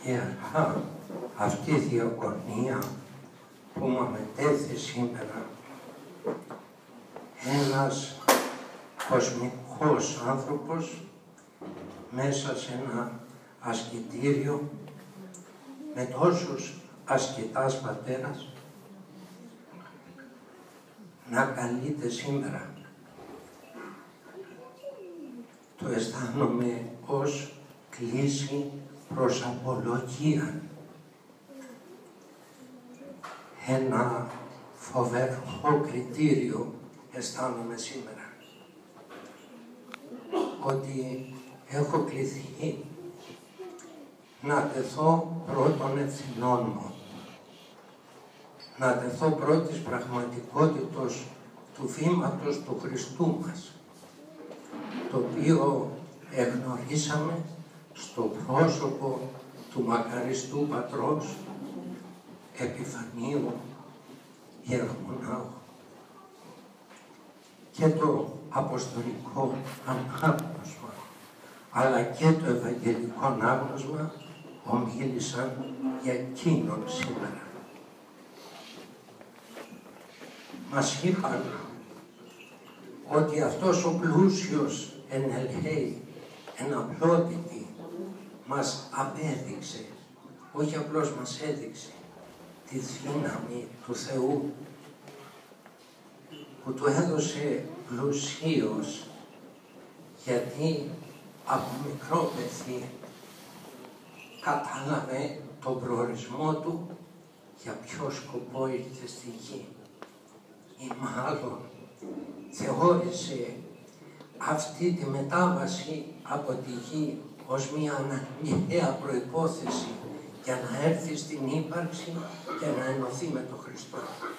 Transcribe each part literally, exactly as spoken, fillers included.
Ιερά, αυτή η διακονία που μου μετέθη σήμερα, ένας κοσμικός άνθρωπος μέσα σε ένα ασκητήριο με τόσους ασκητάς πατέρας να καλείται σήμερα. Το αισθάνομαι ως κλίση προς απολογία. Ένα φοβερό κριτήριο αισθάνομαι σήμερα. Ότι έχω κληθεί να τεθώ πρώτων ευθυνών μου. Να τεθώ πρώτης πραγματικότητος του βήματος του Χριστού μας, το οποίο εγνωρίσαμε στο πρόσωπο του μακαριστού πατρός Επιφανίου Ιερομονάχου και το αποστολικό ανάγνωσμα αλλά και το ευαγγελικό ανάγνωσμα ομίλησαν για εκείνον σήμερα. Μας είπαν ότι αυτός ο πλούσιος εν ελέη, εν απλότητη, μας απέδειξε, όχι απλώς μας έδειξε, τη δύναμη του Θεού που του έδωσε πλουσίως, γιατί από μικρό παιδί κατάλαβε τον προορισμό του για ποιο σκοπό ήρθε στη γη. Ή μάλλον θεώρησε αυτή τη μετάβαση από τη γη ως μια αναγκαία προϋπόθεση για να έρθει στην ύπαρξη και να ενωθεί με τον Χριστό.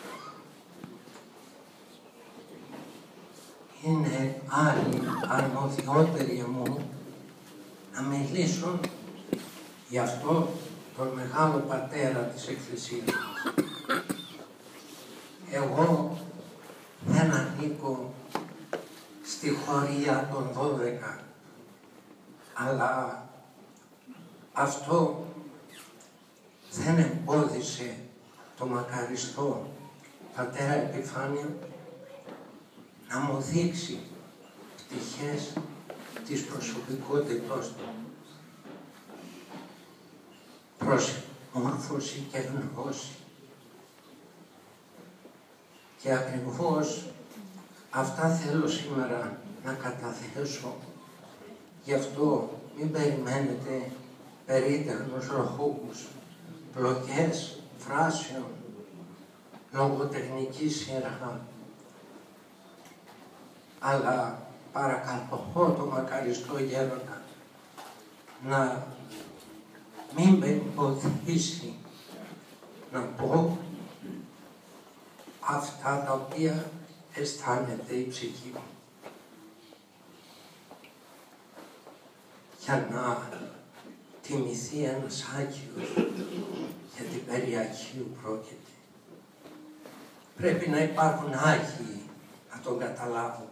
Είναι άλλοι αρμοδιότεροι μου να μιλήσουν γι' αυτό τον μεγάλο πατέρα της Εκκλησίας μας. Εγώ δεν ανήκω στη χωρία των δώδεκα, αλλά αυτό δεν εμπόδισε το μακαριστό πατέρα Επιφάνιο να μου δείξει πτυχές της προσωπικότητός του. Προσμόρφωση και γνώση. Και ακριβώς αυτά θέλω σήμερα να καταθέσω. Γι' αυτό μην περιμένετε περίτεχνους ροχούκους, πλοκές φράσεων, λογοτεχνική σειρά. Αλλά παρακαλώ το μακαριστό γέροντα να μην με εμποδίσει να πω αυτά τα οποία αισθάνεται η ψυχή μου. Για να τιμηθεί ένας Άγιος, γιατί περί Αγίου πρόκειται. Πρέπει να υπάρχουν Άγιοι να τον καταλάβουν.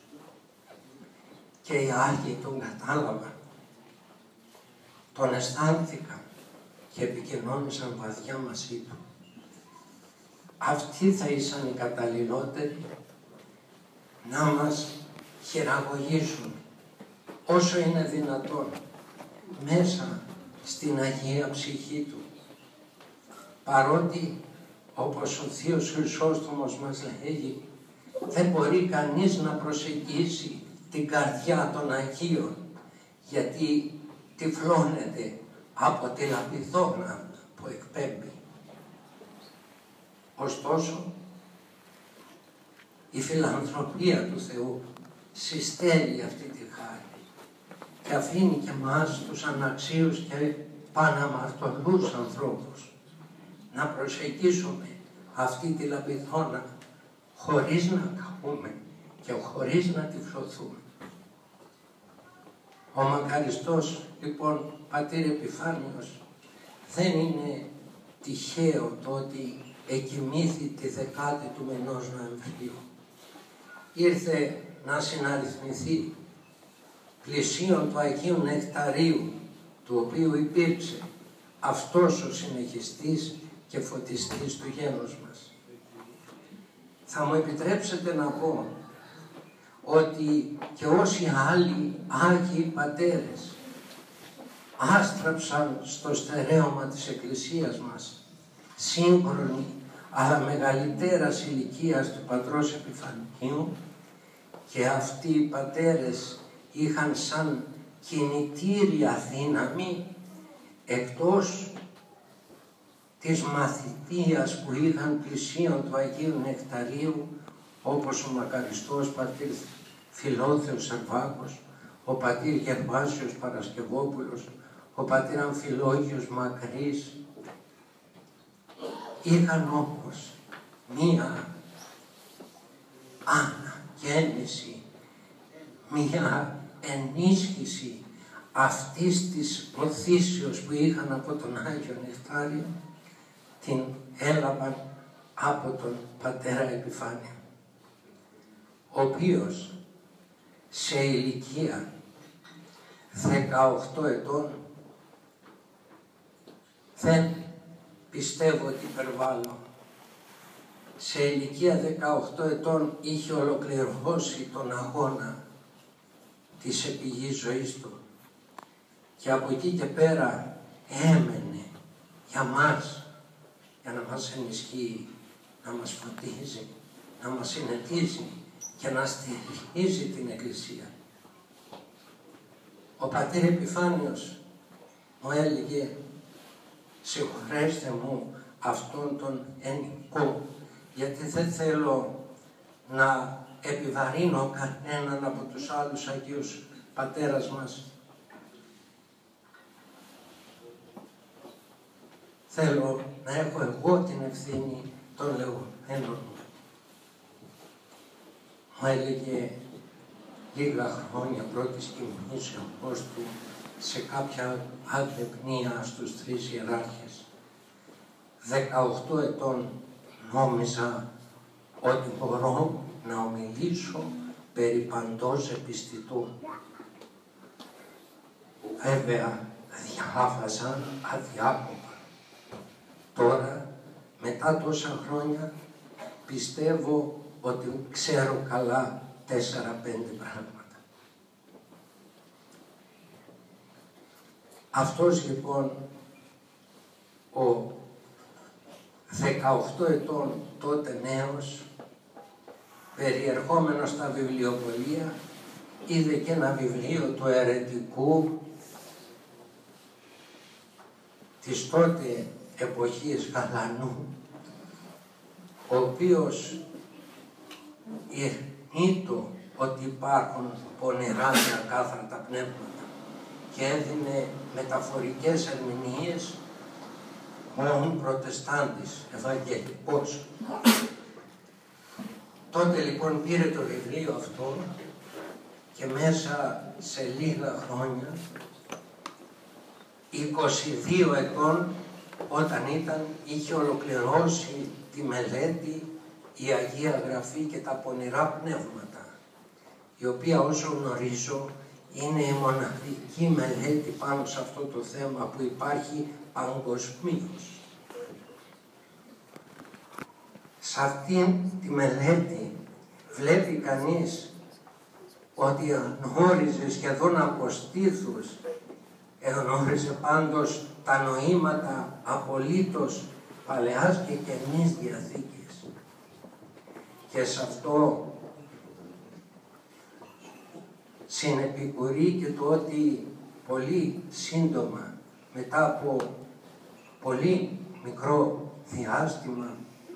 Και οι Άγιοι τον κατάλαβαν. Τον αισθάνθηκαν και επικοινώνησαν βαθιά μαζί του. Αυτοί θα ήσαν οι καταλληλότεροι να μας χειραγωγήσουν όσο είναι δυνατόν μέσα στην Αγία ψυχή του. Παρότι, όπως ο Θείος Χρυσόστομος μας λέγει, δεν μπορεί κανείς να προσεγγίσει την καρδιά των Αγίων, γιατί τυφλώνεται από τη λαπιδόνα που εκπέμπει. Ωστόσο, η φιλανθρωπία του Θεού συστέλει αυτή τη χάρη και αφήνει και εμάς τους αναξίους και παναμαρτωλούς ανθρώπους να προσεγγίσουμε αυτή τη λαπιδόνα χωρίς να καούμε και χωρίς να τυφλωθούμε. Ο μακαριστός, λοιπόν, πατήρ Επιφάνιος, δεν είναι τυχαίο το ότι εκοιμήθη τη δεκάτη του μηνός Νοεμβρίου. Ήρθε να συναριθμηθεί πλησίον του Αγίου Νεκταρίου, του οποίου υπήρξε αυτός ο συνεχιστής και φωτιστής του γένους μας. Θα μου επιτρέψετε να πω ότι και όσοι άλλοι Άγιοι Πατέρες άστραψαν στο στερέωμα της Εκκλησίας μας, σύγχρονοι αλλά μεγαλύτερας ηλικίας του Πατρός Επιφανίου, και αυτοί οι πατέρες είχαν σαν κινητήρια δύναμη, εκτός της μαθητείας που είχαν πλησίον του Αγίου Νεκταρίου, όπως ο μακαριστός πατήρ Φιλόθεος Σερβάκος, ο πατήρ Γερβάσιος Παρασκευόπουλος, ο πατήρ Αμφιλόγιος Μακρύς, είχαν όμως μία αναγέννηση, μία ενίσχυση αυτής της οθήσεως που είχαν από τον Άγιο Νεκτάριο, την έλαβαν από τον πατέρα Επιφάνιο, ο οποίος σε ηλικία δεκαοκτώ ετών, δεν πιστεύω ότι υπερβάλλω, σε ηλικία δεκαοκτώ ετών είχε ολοκληρώσει τον αγώνα της επιγής ζωής του, και από εκεί και πέρα έμενε για μας, για να μας ενισχύει, να μας φωτίζει, να μας συνετίζει και να στηρίζει την Εκκλησία. Ο πατήρ Επιφάνιος μου έλεγε, συγχωρέστε μου αυτόν τον ενικό, γιατί δεν θέλω να επιβαρύνω κανέναν από τους άλλους Αγίους Πατέρας μας. Θέλω να έχω εγώ την ευθύνη των λεγόμενων μου. Μου έλεγε λίγα χρόνια πρώτης κινήσεως του σε κάποια αγρυπνία στους τρεις ιεράρχες. δεκαοκτώ ετών νόμιζα ότι μπορώ να ομιλήσω περί παντός επιστητού. Βέβαια διάβαζα αδιάκοπα. Τώρα, μετά τόσα χρόνια, πιστεύω ότι ξέρω καλά τέσσερα-πέντε πράγματα. Αυτός λοιπόν ο δεκαοκτώ ετών τότε νέος, περιερχόμενος στα βιβλιοπωλεία, είδε και ένα βιβλίο του αιρετικού της τότε εποχής Γαλανού, ο οποίος ειρνείτο ότι υπάρχουν πονηρά και ακάθαρτα πνεύματα και έδινε μεταφορικές ερμηνείες μόνο προτεστάντης, ευαγγελικός. Τότε λοιπόν πήρε το βιβλίο αυτό και μέσα σε λίγα χρόνια, είκοσι δύο ετών όταν ήταν, είχε ολοκληρώσει τη μελέτη η Αγία Γραφή και τα πονηρά πνεύματα, η οποία όσο γνωρίζω είναι η μοναδική μελέτη πάνω σε αυτό το θέμα που υπάρχει παγκοσμίως. Σε αυτή τη μελέτη βλέπει κανείς ότι γνώριζε σχεδόν από στήθους, εγνώριζε πάντως τα νοήματα απολύτως Παλαιάς και Καινής Διαθήκης. Και σε αυτό συνεπικουρεί και το ότι πολύ σύντομα, μετά από πολύ μικρό διάστημα,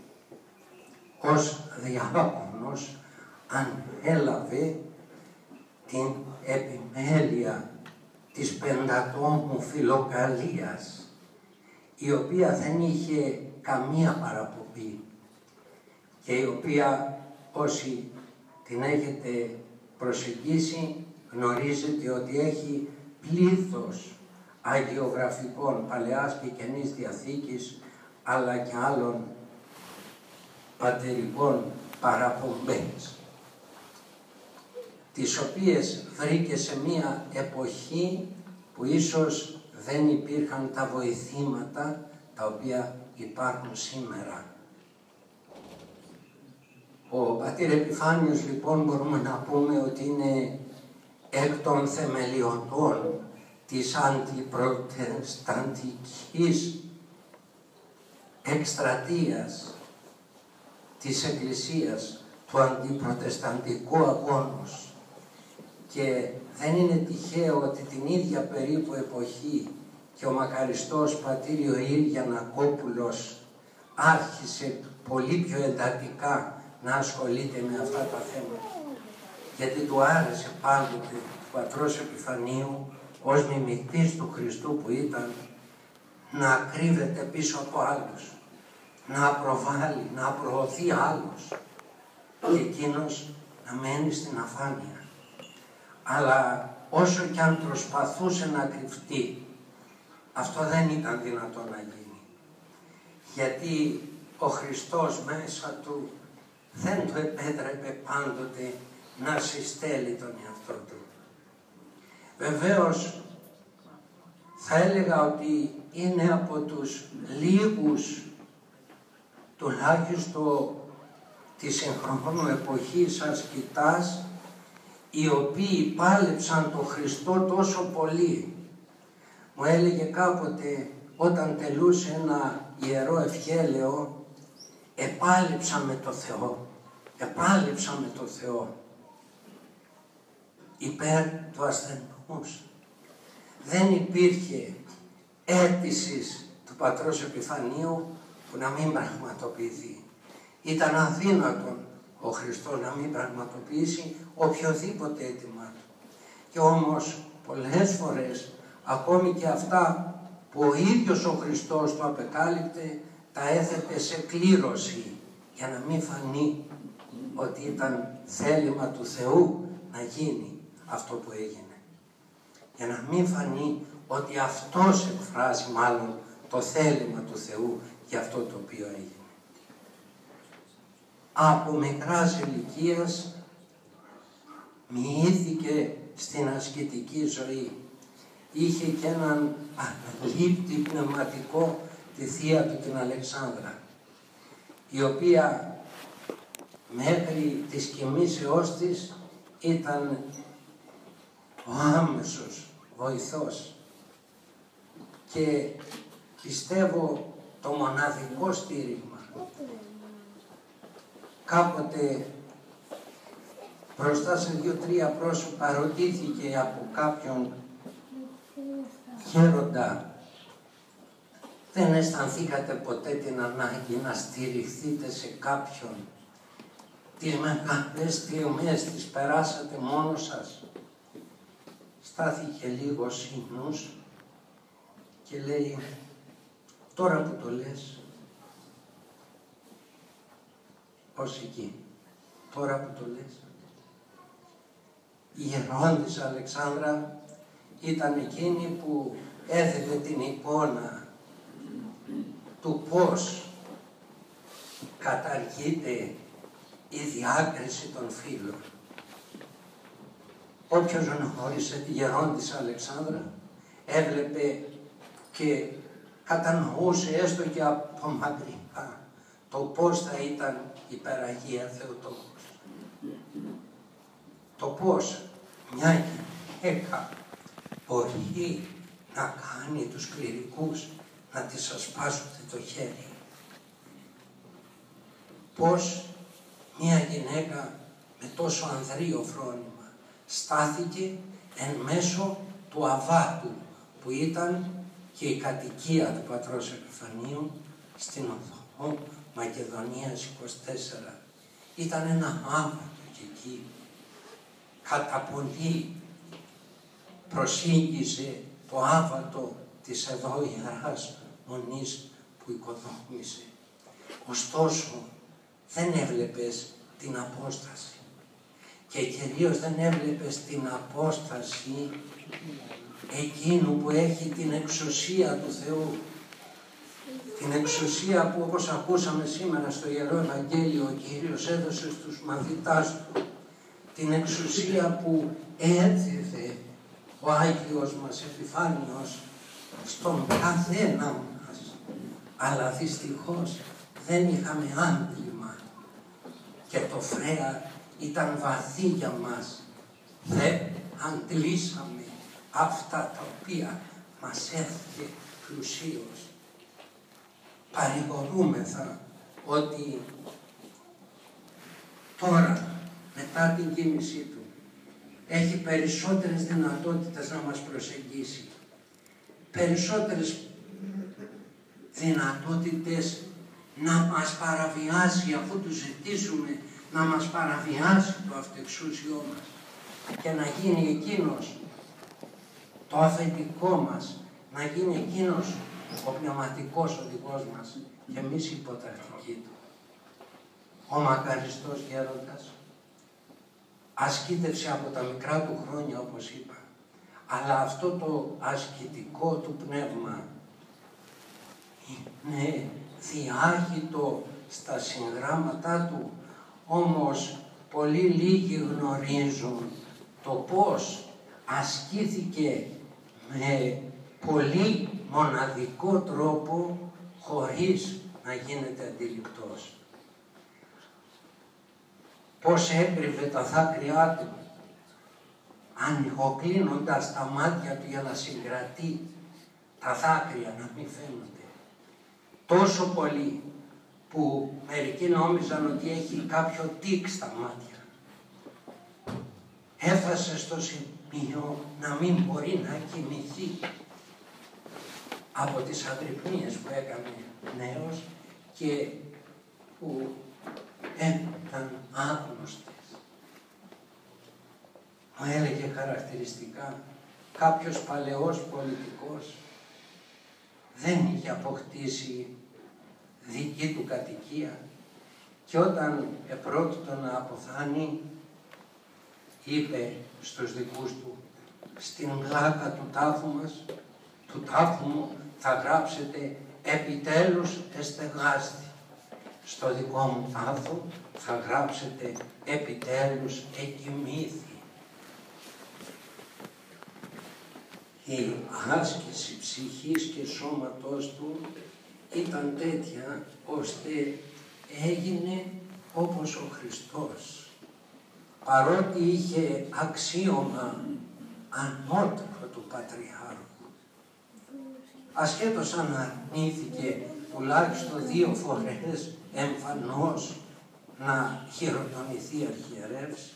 ως διάκονος ανέλαβε την επιμέλεια της πεντατόμου φιλοκαλίας, η οποία δεν είχε καμία παραπομπή και η οποία όσοι την έχετε προσεγγίσει γνωρίζετε ότι έχει πλήθος αγιογραφικών Παλαιάς και Καινής Διαθήκης, αλλά και άλλων πατερικών παραπομπές, τις οποίες βρήκε σε μία εποχή που ίσως δεν υπήρχαν τα βοηθήματα τα οποία υπάρχουν σήμερα. Ο πατήρ Επιφάνιος λοιπόν μπορούμε να πούμε ότι είναι εκ των θεμελιωτών της αντιπροτεσταντικής εκστρατείας της Εκκλησίας, του αντιπροτεσταντικού αγώνος. Και δεν είναι τυχαίο ότι την ίδια περίπου εποχή και ο μακαριστός πατήρ Ιωήλ Γιαννακόπουλος άρχισε πολύ πιο εντατικά να ασχολείται με αυτά τα θέματα. Γιατί του άρεσε πάντοτε του πατρός Επιφανίου ως μιμητής του Χριστού που ήταν να κρύβεται πίσω από άλλους, να προβάλλει, να προωθεί άλλους και εκείνος να μένει στην αφάνεια. Αλλά όσο κι αν προσπαθούσε να κρυφτεί, αυτό δεν ήταν δυνατό να γίνει. Γιατί ο Χριστός μέσα του δεν του επέτρεπε πάντοτε να συστέλει τον εαυτό του. Βεβαίως, θα έλεγα ότι είναι από τους λίγους, τουλάχιστον της συγχρόνου εποχής ασκητάς, οι οποίοι πάλεψαν τον Χριστό τόσο πολύ. Μου έλεγε κάποτε, όταν τελούσε ένα ιερό ευχέλαιο, επάλεψα με το Θεό, επάλεψα με το Θεό, υπέρ του ασθενούς. Δεν υπήρχε αίτησης του πατρός Επιφανίου που να μην πραγματοποιηθεί. Ήταν αδύνατον ο Χριστός να μην πραγματοποιήσει οποιοδήποτε αίτημα του. Και όμως πολλές φορές ακόμη και αυτά που ο ίδιος ο Χριστός του απεκάλυπτε τα έθετε σε κλήρωση για να μην φανεί ότι ήταν θέλημα του Θεού να γίνει αυτό που έγινε. Για να μην φανεί ότι αυτός εκφράζει μάλλον το θέλημα του Θεού για αυτό το οποίο έγινε. Από μικράς ηλικίας μοιήθηκε στην ασκητική ζωή. Είχε και έναν αναλήπτη πνευματικό, τη θεία του την Αλεξάνδρα, η οποία μέχρι της κοιμήσεώς της ήταν ο άμεσος βοηθός και πιστεύω το μοναδικό στήριγμα. Κάποτε μπροστά σε δύο-τρία πρόσωπα ρωτήθηκε από κάποιον γέροντα, δεν αισθανθήκατε ποτέ την ανάγκη να στηριχθείτε σε κάποιον? Τις μεγάλες στιγμές τις περάσατε μόνος σας? Στάθηκε λίγο σύγνους και λέει, τώρα που το λες, ως εκεί, τώρα που το λες. Η γερόντισσα Αλεξάνδρα ήταν εκείνη που έθετε την εικόνα του πώς καταργείται η διάκριση των φύλων. Όποιος γνώρισε τη γερόντισσα Αλεξάνδρα έβλεπε και κατανοούσε έστω και από μακριά το πώς θα ήταν η Υπεραγία Θεοτόκος. Το πώς μια γυναίκα μπορεί να κάνει τους κληρικούς να της ασπάσουν το χέρι. Πώς μια γυναίκα με τόσο ανδρείο φρόνημα στάθηκε εν μέσω του Αβάτου που ήταν και η κατοικία του πατρός Επιφανίου στην οδό Μακεδονίας είκοσι τέσσερα. Ήταν ένα άβατο και εκεί. Κατά πολύ προσήγγιζε το άβατο της εδώ Ιεράς Μονής που οικοδόμησε. Ωστόσο δεν έβλεπες την απόσταση και κυρίως δεν έβλεπες την απόσταση εκείνου που έχει την εξουσία του Θεού. Την εξουσία που, όπως ακούσαμε σήμερα στο Ιερό Ευαγγέλιο, ο Κύριος έδωσε στους μαθητάς του. Την εξουσία που έδιδε ο Άγιος μας Επιφάνιος στον καθένα μας, αλλά δυστυχώς δεν είχαμε άντλημα και το φρέα ήταν βαθύ για μας. Δεν αντλήσαμε αυτά τα οποία μας έφυγε πλουσίως. Παρηγορούμεθα ότι τώρα, μετά την κοίμησή του, έχει περισσότερες δυνατότητες να μας προσεγγίσει, περισσότερες δυνατότητες να μας παραβιάσει, αφού του ζητήσουμε, να μας παραβιάσει το αυτεξούσιό μας και να γίνει εκείνος το αφεντικό μας, να γίνει εκείνος ο πνευματικός οδηγός μας και εμείς υποτακτικοί του. Ο μακαριστός γέροντας ασκήτευσε από τα μικρά του χρόνια, όπως είπα, αλλά αυτό το ασκητικό του πνεύμα είναι διάγητο στα συγγράμματά του, όμως πολύ λίγοι γνωρίζουν το πώς ασκήθηκε με πολύ μοναδικό τρόπο χωρίς να γίνεται αντιληπτός. Πώς έκρυβε τα δάκρυά του, ανοιγοκλίνοντας τα μάτια του για να συγκρατεί τα δάκρυα να μην φαίνονται. Τόσο πολύ που μερικοί νόμιζαν ότι έχει κάποιο τικ στα μάτια. Έφτασε στο σημείο να μην μπορεί να κοιμηθεί από τις αγρυπνίες που έκανε νέος και που ήταν άγνωστες. Μου έλεγε χαρακτηριστικά, κάποιος παλαιός πολιτικός δεν είχε αποκτήσει δική του κατοικία και όταν επρόκειτο να αποθάνει, είπε στους δικούς του, στην πλάκα του τάφου μας, του τάφου μου θα γράψετε επιτέλους εστεγάστη. Στο δικό μου τάφο θα γράψετε επιτέλους εκοιμήθη. Η άσκηση ψυχής και σώματός του ήταν τέτοια ώστε έγινε όπως ο Χριστός. Παρότι είχε αξίωμα ανώτερο του Πατριάρχου, ασχέτως αν αρνήθηκε τουλάχιστον δύο φορές εμφανώς να χειροτονηθεί αρχιερεύς,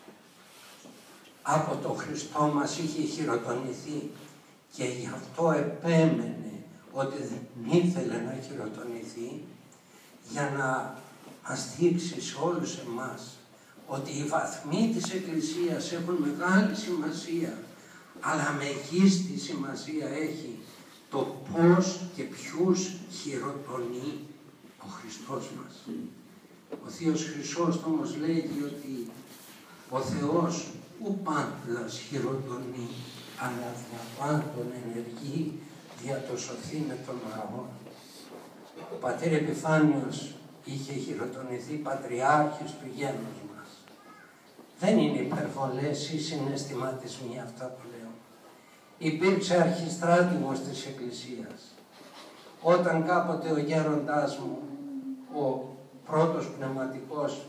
από το Χριστό μας είχε χειροτονηθεί και γι' αυτό επέμενε ότι δεν ήθελε να χειροτονηθεί, για να μας δείξει σε όλους εμάς ότι οι βαθμοί της Εκκλησίας έχουν μεγάλη σημασία, αλλά μεγίστη σημασία έχει το πώς και ποιους χειροτονεί ο Χριστός μας. Ο Θείος Χρυσόστομος λέγει ότι ο Θεός ου πάντας χειροτονεί, αλλά διαπάντων ενεργεί δια το σωθεί με τον αγώνα. Ο πατήρ Επιφάνιος είχε χειροτονηθεί πατριάρχης του γένους μας. Δεν είναι υπερβολές ή συναισθηματισμοί αυτά που λέω. Υπήρξε αρχιστράτηγος της Εκκλησίας. Όταν κάποτε ο γέροντάς μου, ο πρώτος πνευματικός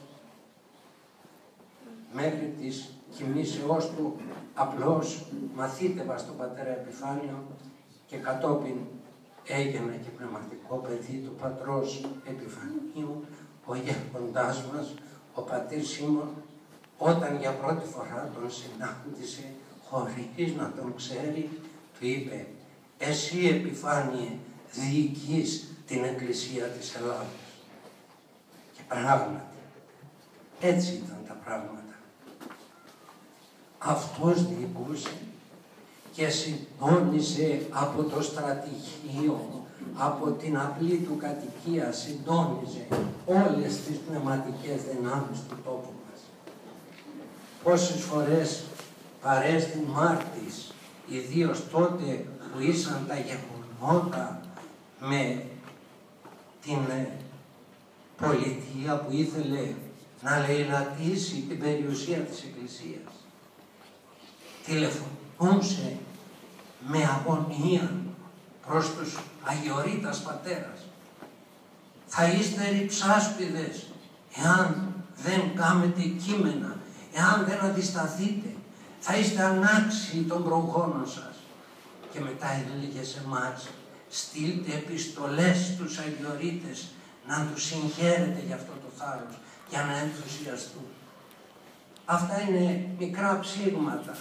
μέχρι της κοιμήσεώς του, απλώς μαθήτευα στον πατέρα Επιφάνιο και κατόπιν έγινα και πνευματικό παιδί του πατρός Επιφανίου, ο γέροντάς μας, ο πατήρ Σίμων, όταν για πρώτη φορά τον συνάντησε χωρίς να τον ξέρει, του είπε «Εσύ Επιφάνιε διοικείς την Εκκλησία της Ελλάδος». Και πράγματι, έτσι ήταν τα πράγματα. Αυτός διοικούσε και συντόνισε από το στρατηγείο, από την απλή του κατοικία, συντόνιζε όλες τις πνευματικές δυνάμεις του τόπου μας. Πόσες φορές παρέστη μάρτης, ιδίως τότε που ήσαν τα γεγονότα με την πολιτεία που ήθελε να λαιλατήσει την περιουσία της Εκκλησίας. Τηλεφωνούσε με αγωνία προς τους Αγιορείτας πατέρας. Θα είστε ρυψάσπιδες εάν δεν κάμετε κείμενα, εάν δεν αντισταθείτε. Θα είστε ανάξιοι των προγόνων σας. Και μετά έλεγε σε εμάς, στείλτε επιστολές στους Αγιορείτες να τους συγχαίρετε για αυτό το θάρρος, για να ενθουσιαστούν. Αυτά είναι μικρά ψήγματα.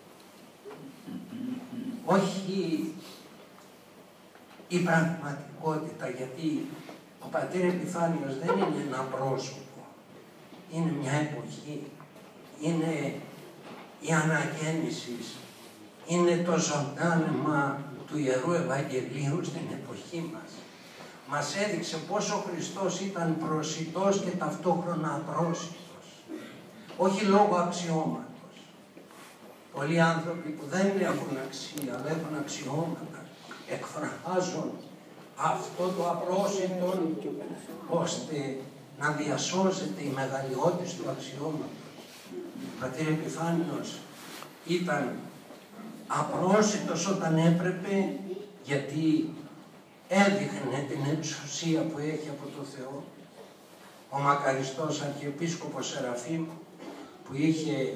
Όχι η πραγματικότητα, γιατί ο πατήρ Επιφάνιος δεν είναι ένα πρόσωπο. Είναι μια εποχή. Είναι η αναγέννηση. Είναι το ζωντάνεμα του Ιερού Ευαγγελίου στην εποχή μας. Μας έδειξε πόσο ο Χριστός ήταν προσιτός και ταυτόχρονα απρόσιτος. Όχι λόγω αξιώματος. Πολλοί άνθρωποι που δεν έχουν αξία, αλλά έχουν αξιώματα, εκφράζουν αυτό το απρόσιτο, ώστε να διασώζεται η μεγαλειότης του αξιώματος. Ο πατήρ Επιφάνιος ήταν απρόσιτος όταν έπρεπε, γιατί έδειχνε την εξουσία που έχει από το Θεό. Ο μακαριστός Αρχιεπίσκοπος Σεραφείμ, που είχε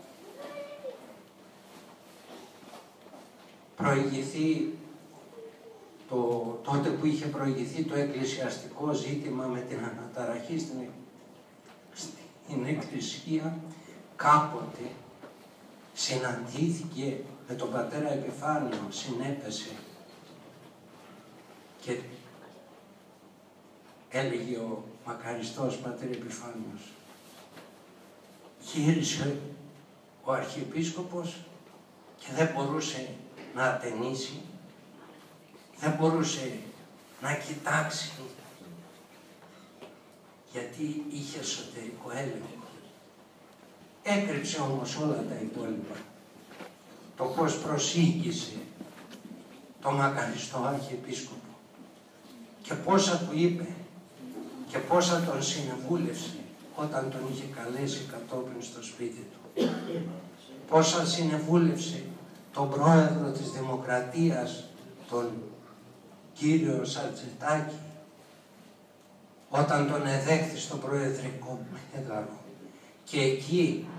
προηγηθεί το, τότε που είχε προηγηθεί το εκκλησιαστικό ζήτημα με την αναταραχή στην, στην Εκκλησία, κάποτε συναντήθηκε με τον πατέρα Επιφάνιο, συνέπεσε και έλεγε ο μακαριστός πατήρ Επιφάνιος, γύρισε ο Αρχιεπίσκοπος και δεν μπορούσε να ατενίσει, δεν μπορούσε να κοιτάξει, γιατί είχε εσωτερικό έλεγχο. Έκρυψε όμως όλα τα υπόλοιπα. Το πώς προσήγησε το μακαριστό Αρχιεπίσκοπο και πόσα του είπε και πόσα τον συνεβούλευσε όταν τον είχε καλέσει κατόπιν στο σπίτι του. Πόσα συνεβούλευσε τον πρόεδρο της Δημοκρατίας, τον κύριο Σαρτζετάκη, όταν τον εδέχθη στο προεδρικό μέγαρο. Και εκεί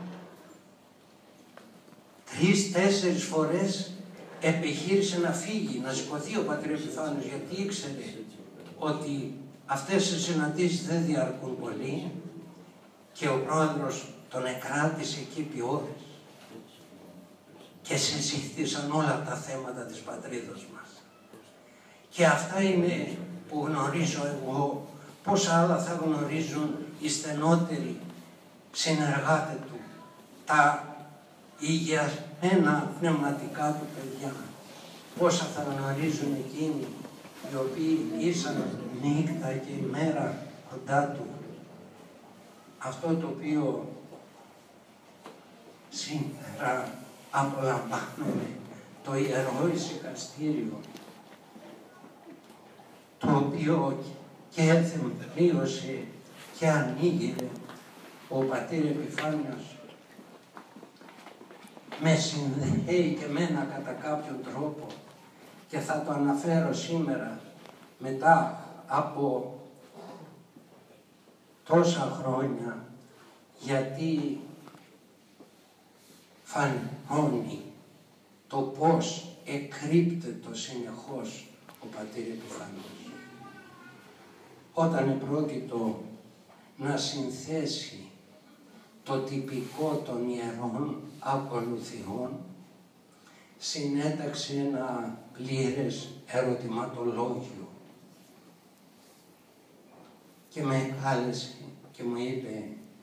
τρεις-τέσσερις φορές επιχείρησε να φύγει, να σηκωθεί ο πατήρ Επιφάνιος, γιατί ήξερε ότι αυτές οι συναντήσεις δεν διαρκούν πολύ και ο πρόεδρος τον εκράτησε εκεί επί ώρες και συζήτησαν όλα τα θέματα της πατρίδος μας. Και αυτά είναι που γνωρίζω εγώ, πόσα άλλα θα γνωρίζουν οι στενότεροι συνεργάτες του, τα υγιασμένα πνευματικά του παιδιά, πόσα θα γνωρίζουν εκείνοι οι οποίοι ήσαν νύχτα και ημέρα κοντά του. Αυτό το οποίο σήμερα απολαμβάνουμε, το Ιερό Ησυχαστήριο, το οποίο και εθεμβρίωσε και ανοίγει ο πατήρ Επιφάνιος, με συνδέει και μένα κατά κάποιον τρόπο και θα το αναφέρω σήμερα μετά από τόσα χρόνια, γιατί φανώνει το πώς εκρύπτεται συνεχώς ο πατήρ Επιφάνιος. Όταν επρόκειτο να συνθέσει το τυπικό των ιερών ακολουθιών, συνέταξε ένα πλήρες ερωτηματολόγιο και με κάλεσε και μου είπε,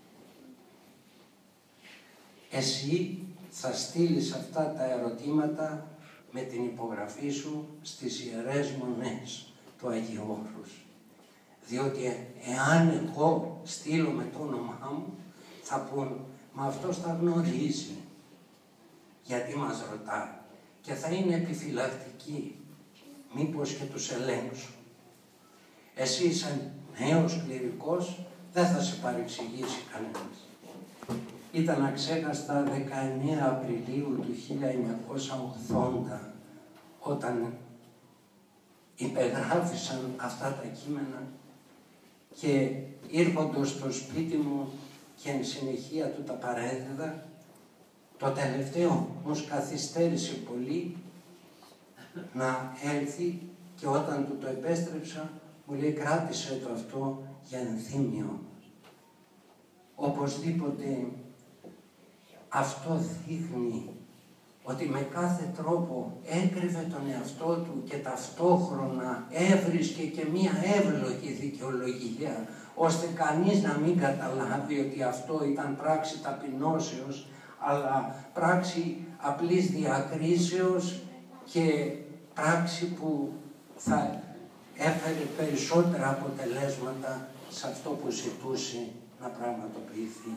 εσύ θα στείλεις αυτά τα ερωτήματα με την υπογραφή σου στις Ιερές Μονές του Αγίου Όρους, διότι εάν εγώ στείλω με το όνομά μου, θα πούν, μα αυτός τα γνωρίζει, γιατί μας ρωτάει, και θα είναι επιφυλακτικοί, μήπως και τους ελέγξουν. Εσύ είσαι νέος κληρικός, δεν θα σε παρεξηγήσει κανένας. Ήταν αξέχαστα δεκαεννέα Απριλίου του χίλια εννιακόσια ογδόντα, όταν υπεγράφησαν αυτά τα κείμενα και ήρχοντος στο σπίτι μου και εν συνεχεία του τα παρέδιδα. Το τελευταίο όμως καθυστέρησε πολύ να έλθει και όταν του το επέστρεψα μου λέει κράτησε το αυτό για ενθύμιο. Οπωσδήποτε αυτό δείχνει ότι με κάθε τρόπο έκρυβε τον εαυτό του και ταυτόχρονα έβρισκε και μία εύλογη δικαιολογία ώστε κανείς να μην καταλάβει ότι αυτό ήταν πράξη ταπεινώσεως αλλά πράξη απλής διακρίσεως και πράξη που θα έφερε περισσότερα αποτελέσματα σε αυτό που ζητούσε να πραγματοποιηθεί.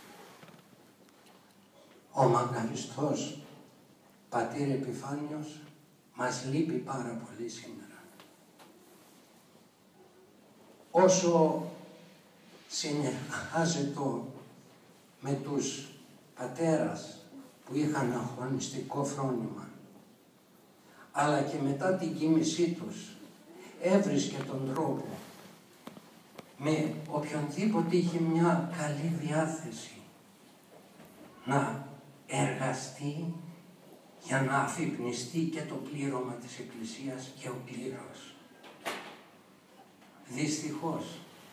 Ο μακαριστός Πατήρ Επιφάνιος μας λείπει πάρα πολύ σήμερα. Όσο συνεργάζεται με τους πατέρας που είχαν αγωνιστικό φρόνημα, αλλά και μετά την κοίμησή τους έβρισκε τον τρόπο με οποιονδήποτε είχε μια καλή διάθεση να εργαστεί για να αφυπνιστεί και το πλήρωμα της Εκκλησίας και ο κλήρος. Δυστυχώς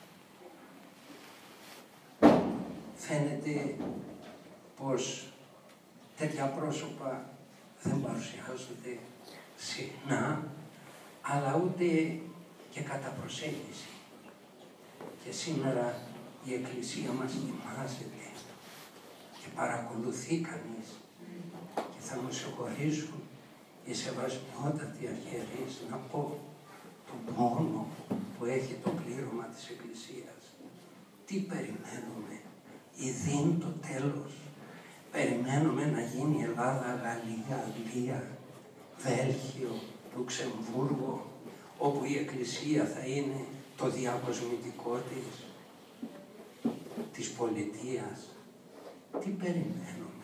φαίνεται πως τέτοια πρόσωπα δεν παρουσιάζονται συχνά, αλλά ούτε και κατά προσέγγιση. Και σήμερα η Εκκλησία μας ετοιμάζεται και παρακολουθεί κανείς και θα μου συγχωρήσουν οι σεβασμιότατοι αρχιερείς να πω τον πόνο που έχει το πλήρωμα της Εκκλησίας. Τι περιμένουμε, ειδήν το τέλος. Περιμένουμε να γίνει Ελλάδα, Γαλλία, Αγγλία, Βέλγιο, Λουξεμβούργο, όπου η Εκκλησία θα είναι το διακοσμητικό της, της πολιτείας. Τι περιμένουμε.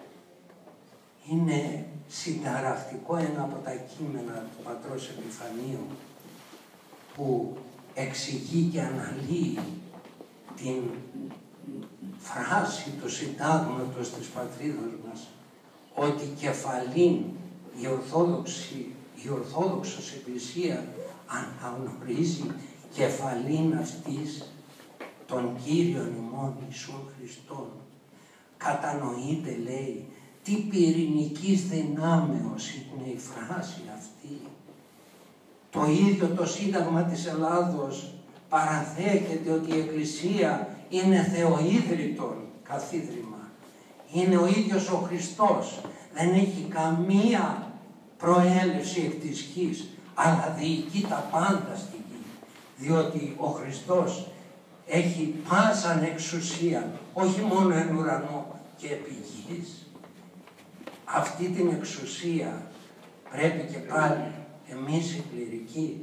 Είναι συνταρακτικό ένα από τα κείμενα του Πατρός Επιφανίου που εξηγεί και αναλύει την φράση του συντάγματος της πατρίδος μας ότι κεφαλήν η Ορθόδοξη, η Ορθόδοξος Εκκλησία αναγνωρίζει κεφαλήν αυτής τον Κύριον ημών Ιησούν Χριστόν. Κατανοείτε, λέει, τι πυρηνικής δυνάμεως είναι η φράση αυτή. Το ίδιο το Σύνταγμα της Ελλάδος παραδέχεται ότι η Εκκλησία είναι θεοίδρυτον καθίδρυμα. Είναι ο ίδιος ο Χριστός. Δεν έχει καμία προέλευση εκ της γης, αλλά διοικεί τα πάντα στη γη. Διότι ο Χριστός έχει πάσαν εξουσία, όχι μόνο εν ουρανό και επί γης. Αυτή την εξουσία πρέπει και πάλι εμείς οι κληρικοί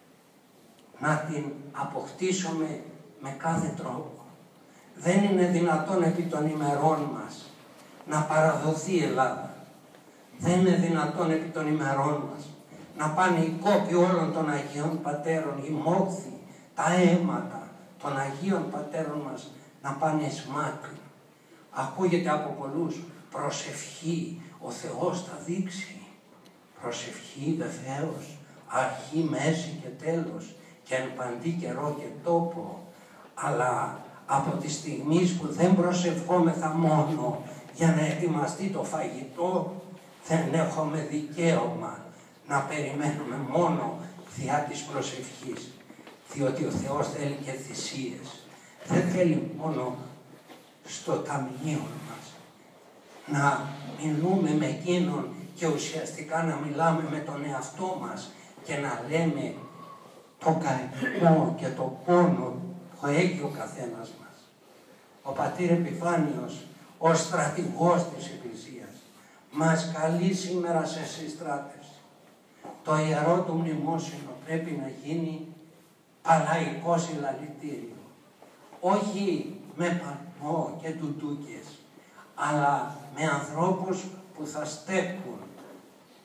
να την αποκτήσουμε με κάθε τρόπο. Δεν είναι δυνατόν επί των ημερών μας να παραδοθεί η Ελλάδα. Δεν είναι δυνατόν επί των ημερών μας να πάνε οι κόποι όλων των Αγίων Πατέρων, οι μόχθοι, τα αίματα των Αγίων Πατέρων μας να πάνε εις μάκρη. Ακούγεται από πολλούς προσευχή, ο Θεός θα δείξει. Προσευχή βεβαίως, αρχή, μέση και τέλος και εν παντή καιρό και τόπο. Αλλά από τη στιγμή που δεν προσευχόμεθα μόνο για να ετοιμαστεί το φαγητό, δεν έχουμε δικαίωμα να περιμένουμε μόνο διά της προσευχής. Διότι ο Θεός θέλει και θυσίες. Δεν θέλει μόνο στο ταμείο μας να μιλούμε με εκείνον και ουσιαστικά να μιλάμε με τον εαυτό μας και να λέμε το καημό και το πόνο που έχει ο καθένας μας. Ο Πατήρ Επιφάνιος, ο στρατηγός της Εκκλησίας, μας καλεί σήμερα σε συστράτευση. Το ιερό του μνημόσυνο πρέπει να γίνει παλαϊκό συλλαλητήριο. Όχι με πανό και τουτούκες, αλλά με ανθρώπους που θα στέκουν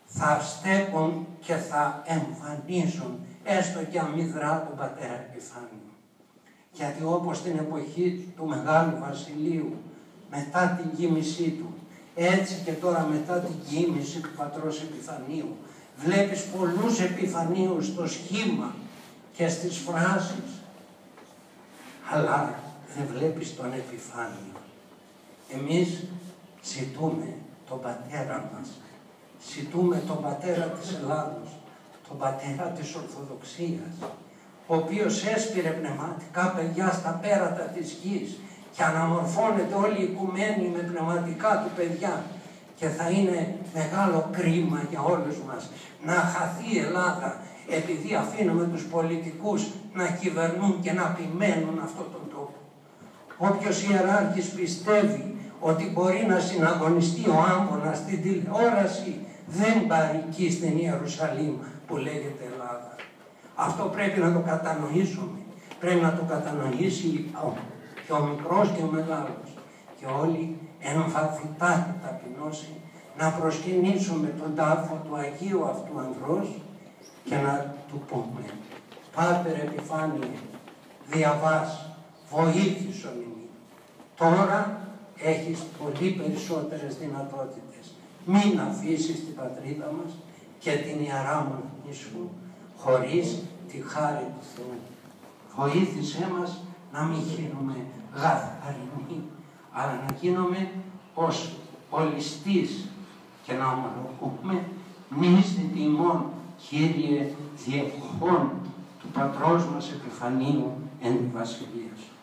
θα στέκουν και θα εμφανίζουν, έστω και αμυδρά, τον πατέρα Επιφάνιο. Γιατί όπως την εποχή του Μεγάλου Βασιλείου, μετά την κοίμησή του, έτσι και τώρα μετά την κοίμηση του πατρός Επιφανίου, βλέπεις πολλούς Επιφανίους στο σχήμα και στις φράσεις, αλλά δεν βλέπεις τον Επιφάνιο. Εμείς ζητούμε τον πατέρα μας, ζητούμε τον πατέρα της Ελλάδος, τον πατέρα της Ορθοδοξίας, ο οποίος έσπηρε πνευματικά παιδιά στα πέρατα της γης και αναμορφώνεται όλη η οικουμένη με πνευματικά του παιδιά, και θα είναι μεγάλο κρίμα για όλους μας να χαθεί η Ελλάδα επειδή αφήνουμε τους πολιτικούς να κυβερνούν και να επιμένουν αυτόν τον τόπο. Όποιος ιεράρχης πιστεύει ότι μπορεί να συναγωνιστεί ο Άμπονας στην τηλεόραση, δεν παρικεί στην Ιερουσαλήμ που λέγεται Ελλάδα. Αυτό πρέπει να το κατανοήσουμε. Πρέπει να το κατανοήσει και ο μικρός και ο μεγάλος. Και όλοι εμφαθητά και ταπεινώσει να προσκυνήσουμε τον τάφο του Αγίου αυτού ανδρός και να του πούμε: Πάτερ Επιφάνιε, διαβάς, βοήθησον ημί. Τώρα έχεις πολύ περισσότερες δυνατότητες. Μην αφήσεις την πατρίδα μας και την Ιερά Μονή σου χωρίς τη χάρη του Θεού. Βοήθησέ μας να μην γίνουμε γαθαρινοί, αλλά να γίνουμε ως ολιστείς και να ομολογούμε: μνήστε ημών, Κύριε, διευχών του πατρός μας Επιφανίου εν τη βασιλεία σου.